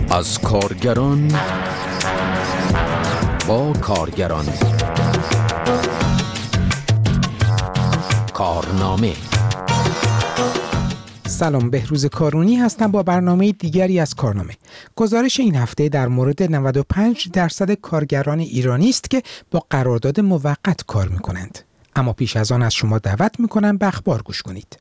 از کارگران با کارگران. کارنامه. سلام، بهروز کارونی هستم با برنامه دیگری از کارنامه. گزارش این هفته در مورد 95% کارگران ایرانی است که با قرارداد موقت کار می‌کنند. اما پیش از آن از شما دعوت می‌کنم به اخبار گوش کنید.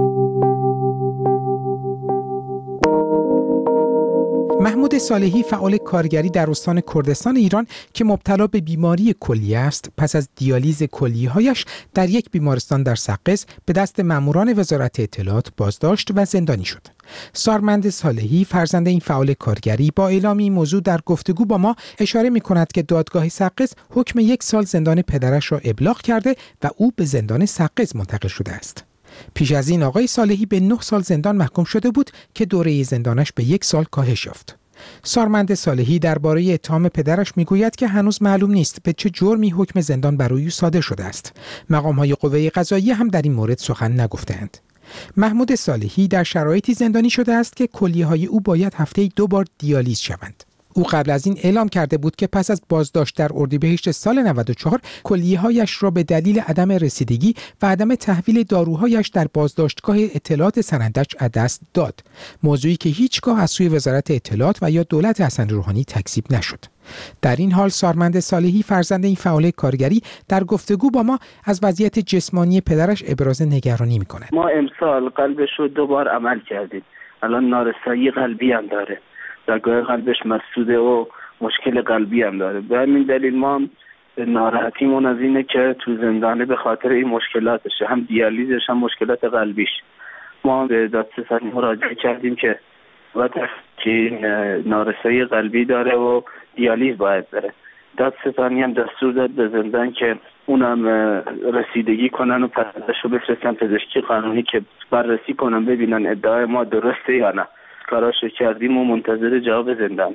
محمود صالحی فعال کارگری در استان کردستان ایران که مبتلا به بیماری کلیه است، پس از دیالیز کلیه‌هایش در یک بیمارستان در سقز به دست ماموران وزارت اطلاعات بازداشت و زندانی شد. سارمند صالحی فرزند این فعال کارگری با اعلام این موضوع در گفتگو با ما اشاره می‌کند که دادگاه سقز حکم 1 سال زندان پدرش را ابلاغ کرده و او به زندان سقز منتقل شده است. پیش از این آقای صالحی به 9 سال زندان محکوم شده بود که دوره زندانش به 1 سال کاهش یافت. سارمند صالحی درباره اتهام پدرش میگوید که هنوز معلوم نیست به چه جرمی حکم زندان بر او صادر شده است. مقام‌های قوه قضاییه هم در این مورد سخن نگفته‌اند. محمود صالحی در شرایطی زندانی شده است که کلیه‌های او باید هفته‌ای 2 بار دیالیز شوند. او قبل از این اعلام کرده بود که پس از بازداشت در اردیبهشت سال 94 کلیه‌هایش را به دلیل عدم رسیدگی و عدم تحویل داروهایش در بازداشتگاه اطلاعات سنندج از دست داد، موضوعی که هیچگاه از سوی وزارت اطلاعات و یا دولت حسن روحانی تکذیب نشد. در این حال سارمند صالحی فرزند این فعال کارگری در گفتگو با ما از وضعیت جسمانی پدرش ابراز نگرانی می‌کند. ما امسال قلبش رو 2 بار عمل کردیم. الان نارسایی قلبی هم داره. رگ‌های قلبش مسدوده و مشکل قلبی هم داره. به همین دلیل ما ناراحتیمون از اینه که تو زندانه به خاطر این مشکلاتشه، هم دیالیزش هم مشکلات قلبیش. ما به دادستانی مراجعه کردیم که وقتی نارسایی قلبی داره و دیالیز باید بره. دادستانی هم دستور داد به زندان که اونم رسیدگی کنن و پسندشو بفرستن پزشکی قانونی که بررسی کنن ببینن ادعای ما درسته یا نه. کاراشو کردیم و منتظر جواب زندان.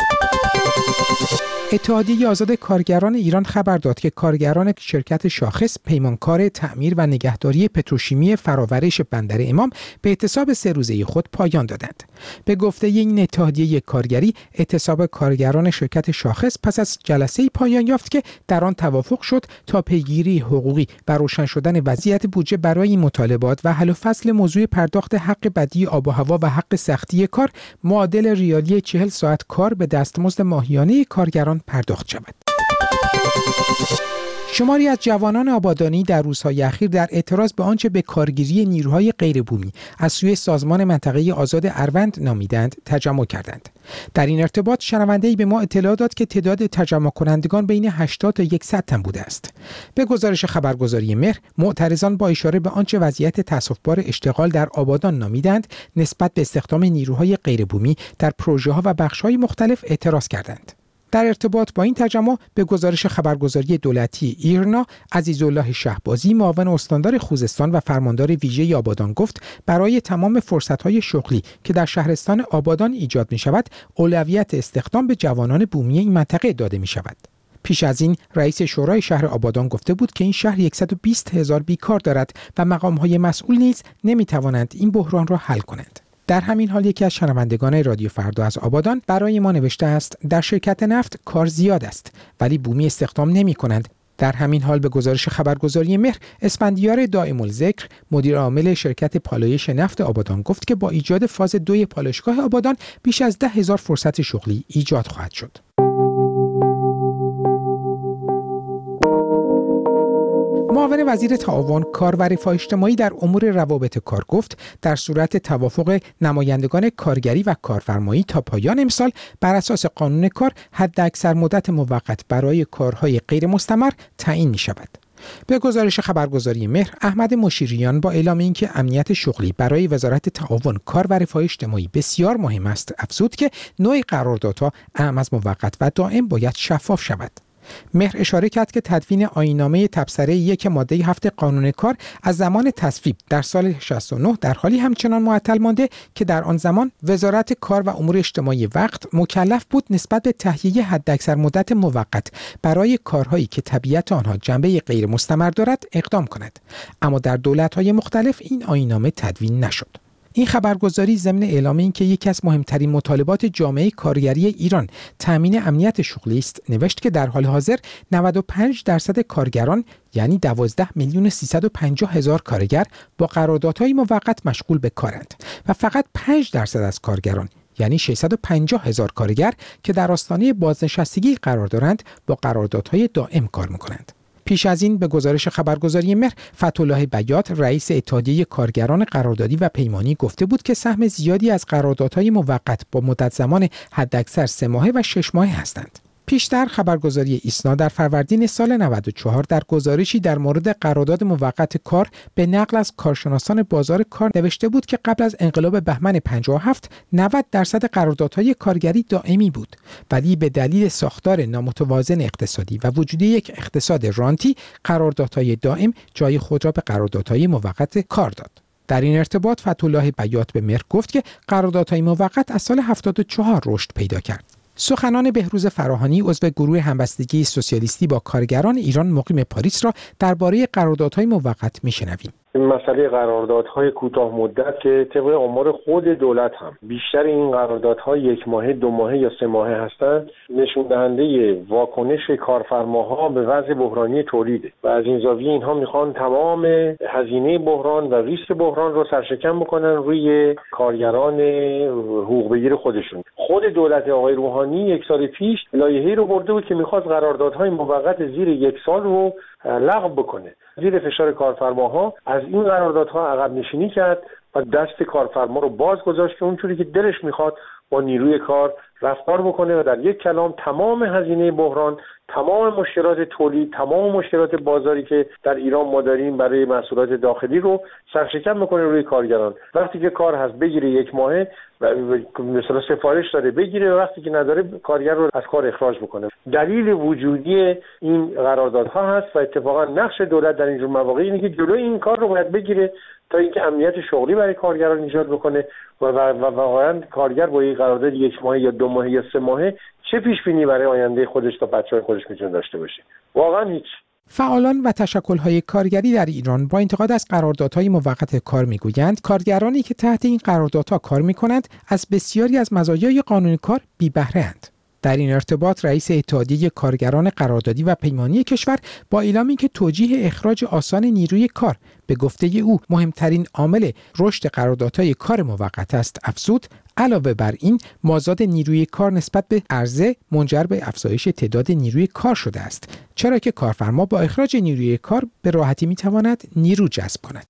اتحادیه آزاد کارگران ایران خبر داد که کارگران شرکت شاخص پیمانکار تعمیر و نگهداری پتروشیمی فرآورش بندر امام به اعتصاب 3 روزه خود پایان دادند. به گفته این اتحادیه کارگری، اعتصاب کارگران شرکت شاخص پس از جلسه‌ای پایان یافت که در آن توافق شد تا پیگیری حقوقی و روشن شدن وضعیت بودجه برای این مطالبات و حل و فصل موضوع پرداخت حق بدیع آب و هوا و حق سختی کار معادل ریالی 40 ساعت کار به دستمزد ماهیانه کارگران پرداخت شود. شماری از جوانان آبادانی در روزهای اخیر در اعتراض به آنچه به کارگیری نیروهای غیربومی از سوی سازمان منطقه آزاد اروند نامیدند تجمع کردند. در این ارتباط شنونده‌ای به ما اطلاع داد که تعداد تجمع کنندگان بین 80 تا 100 تن بوده است. به گزارش خبرگزاری مهر، معترضان با اشاره به آنچه وضعیت تأسف‌بار اشتغال در آبادان نامیدند نسبت به استخدام نیروهای غیربومی در پروژه‌ها و بخش‌های مختلف اعتراض کردند. در ارتباط با این تجمع به گزارش خبرگزاری دولتی ایرنا، عزیزالله شهبازی معاون استاندار خوزستان و فرماندار ویژه آبادان گفت برای تمام فرصت‌های شغلی که در شهرستان آبادان ایجاد می‌شود، اولویت استخدام به جوانان بومی این منطقه داده می‌شود. پیش از این رئیس شورای شهر آبادان گفته بود که این شهر 120,000 بیکار دارد و مقام‌های مسئول نیز نمی‌توانند این بحران را حل کنند. در همین حال یکی از شنوندگان رادیو فردا از آبادان برای ما نوشته است در شرکت نفت کار زیاد است ولی بومی استخدام نمی کنند. در همین حال به گزارش خبرگزاری مهر، اسفندیار دائم الذکر مدیر عامل شرکت پالایش نفت آبادان گفت که با ایجاد فاز 2 پالایشگاه آبادان بیش از 10,000 فرصت شغلی ایجاد خواهد شد. معاون وزیر تعاون، کار و رفاه اجتماعی در امور روابط کار گفت در صورت توافق نمایندگان کارگری و کارفرمایی تا پایان امسال بر اساس قانون کار حداکثر مدت موقت برای کارهای غیر مستمر تعیین می شود. به گزارش خبرگزاری مهر، احمد مشیریان با اعلام اینکه امنیت شغلی برای وزارت تعاون، کار و رفاه اجتماعی بسیار مهم است، افزود که نوع قراردادها اعم از موقت و دائم باید شفاف شود. مهر اشاره کرد که تدوین آیین‌نامه تبصره 1 ماده 7 قانون کار از زمان تصویب در سال 69 در حالی همچنان معطل مانده که در آن زمان وزارت کار و امور اجتماعی وقت مکلف بود نسبت به تهیه حداکثر مدت موقت برای کارهایی که طبیعت آنها جنبه غیر مستمر دارد اقدام کند، اما در دولت‌های مختلف این آیین‌نامه تدوین نشد. این خبرگزاری ضمن اعلام اینکه یکی از مهمترین مطالبات جامعه کارگری ایران تامین امنیت شغلی است، نوشت که در حال حاضر 95% کارگران یعنی 12,350,000 کارگر با قراردادهای موقت مشغول به کارند و فقط 5% از کارگران یعنی 650,000 کارگر که در آستانه بازنشستگی قرار دارند با قراردادهای دائم کار می‌کنند. پیش از این به گزارش خبرگزاری مهر، فتح‌الله بیات رئیس اتحادیه کارگران قراردادی و پیمانی گفته بود که سهم زیادی از قراردادهای موقت با مدت زمان حداکثر 3 ماهه و 6 ماهه هستند. پیشتر خبرگزاری ایسنا در فروردین سال 94 در گزارشی در مورد قرارداد موقت کار به نقل از کارشناسان بازار کار نوشته بود که قبل از انقلاب بهمن 57 90% قراردادهای کارگری دائمی بود، ولی به دلیل ساختار نامتوازن اقتصادی و وجود یک اقتصاد رانتی قراردادهای دائم جای خود را به قراردادهای موقت کار داد. در این ارتباط فتح‌الله بیات به مهر گفت که قراردادهای موقت از سال 74 رشد پیدا کرد. سخنان بهروز فراهانی عضو گروه همبستگی سوسیالیستی با کارگران ایران مقیم پاریس را درباره قراردادهای موقت میشنویم. مسئله قراردادهای کوتاه مدت که طبق آمار خود دولت هم بیشتر این قراردادها 1 ماهه، 2 ماهه یا 3 ماهه هستند، نشون دهنده واکنش کارفرماها به وضع بحرانی تولیده و از این زاویه اینها میخوان تمام هزینه بحران و ریسک بحران رو سرشکن بکنن روی کارگران حقوق بگیر خودشون. خود دولت آقای روحانی 1 سال پیش لایحه‌ای رو برده بود که میخواست قراردادهای موقت زیر 1 سال رو لغو بکنه. زیر فشار کارفرماها از این قراردادها عقب نشینی کرد و دست کارفرما رو باز گذاشت که اونجوری که دلش میخواد با نیروی کار رفتار بکنه و در یک کلام تمام هزینه بحران، تمام مشکلات تولید، تمام مشکلات بازاری که در ایران ما داریم برای محصولات داخلی رو سرشکن بکنه روی کارگران. وقتی که کار هست بگیره 1 ماهه و مثلا سفارش داره بگیره و وقتی که نداره کارگر رو از کار اخراج بکنه. دلیل وجودی این قراردادها هست و اتفاقا نقش دولت در اینجور مواقع اینه که جلوی این کار رو باید بگیره تا اینکه امنیت شغلی برای کارگران ایجاد بکنه و واقعا کارگر با این قرارداد 1 ماهه یا 2 ماهه یا 3 ماهه چه پیش بینی برای آینده خودش تا بچه‌های خودش میتونه داشته باشه؟ واقعا هیچ. فعالان و تشکل‌های کارگری در ایران با انتقاد از قراردادهای موقت کار میگویند کارگرانی که تحت این قراردادها کار میکنند از بسیاری از مزایای قانون کار بی بهره اند. در این ارتباط رئیس اتحادیه کارگران قراردادی و پیمانی کشور با اعلامی که توجیه اخراج آسان نیروی کار به گفته او مهمترین عامل رشد قراردادهای کار موقت است افزود، علاوه بر این مازاد نیروی کار نسبت به عرضه منجر به افزایش تعداد نیروی کار شده است، چرا که کارفرما با اخراج نیروی کار به راحتی میتواند نیرو جذب کند.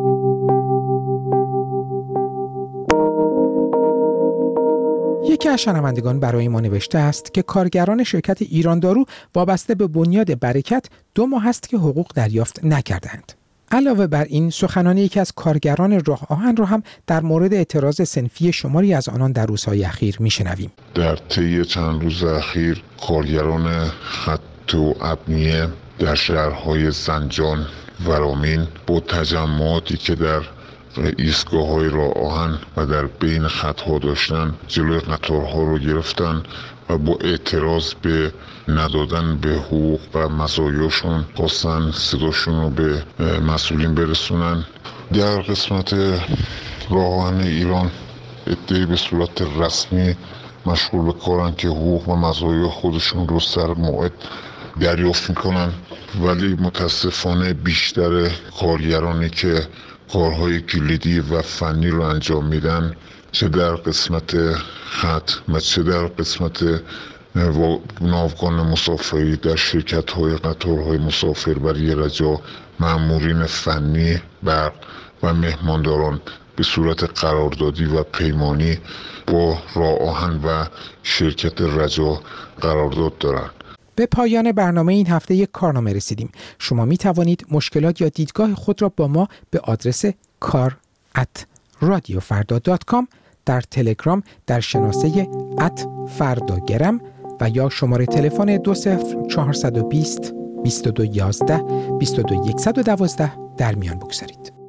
یکی از شنوندگان برای ما نوشته است که کارگران شرکت ایراندارو وابسته به بنیاد برکت 2 ماه است که حقوق دریافت نکردند. علاوه بر این سخنان یکی از کارگران راه آهن را هم در مورد اعتراض صنفی شماری از آنان در روزهای اخیر میشنویم. در طی چند روز اخیر کارگران خط و ابنیه در شهرهای زنجان و رامین با تجمعاتی که در ایستگاه‌های راه آهن و در بین خط‌ها داشتن جلوی قطارها رو گرفتن و با اعتراض به ندادن به حقوق و مزایاشون خواستن صداشون رو به مسئولین برسونن. در قسمت راه آهن ایران عده‌ای به صورت رسمی مشغول به کارن که حقوق و مزایا خودشون رو سر موعد دریافت میکنن، ولی متاسفانه بیشتر کارگرانی که کارهای کلیدی و فنی رو انجام میدن، چه در قسمت خط و چه در قسمت ناوگان مسافری در شرکت‌های قطارهای مسافر برای رجا، مأمورین فنی، برق و مهمانداران به صورت قراردادی و پیمانی با راه آهن و شرکت رجا قرارداد دارند. به پایان برنامه این هفته یک کارنامه رسیدیم. شما می توانید مشکلات یا دیدگاه خود را با ما به آدرس kar@radiofarda.com در تلگرام در شناسه @fardagram و یا شماره تلفن 20420 2211 22112 در میان بگذارید.